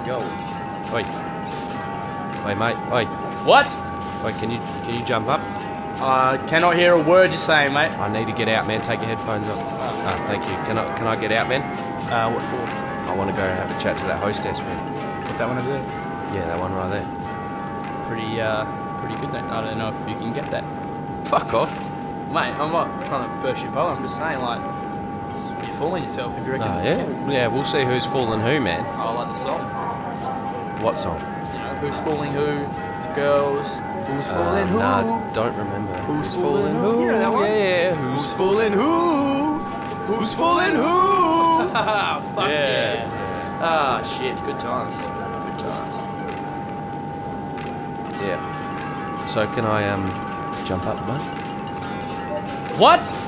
Yo. Oi. Oi, mate. Oi. What? Oi, can you jump up? I cannot hear a word you're saying, mate. I need to get out, man. Take your headphones off. Thank you. Can I get out, man? What for? I want to go have a chat to that hostess, man. Put that one over there. Yeah, that one right there. Pretty good then. I don't know if you can get that. Fuck off. Mate, I'm not trying to burst your bubble. I'm just saying, like, you're fooling yourself if you reckon. Oh, yeah? Yeah, we'll see who's fooling who, man. I like the song. What song? You know, who's fooling who? The girls. Who's fooling who? Nah, don't remember. Who's fooling who? You know that one? Yeah, who's fooling who? Who's fooling who? Fuck yeah. Ah, shit. Good times. Good times. Yeah. So can I jump up, mate? What?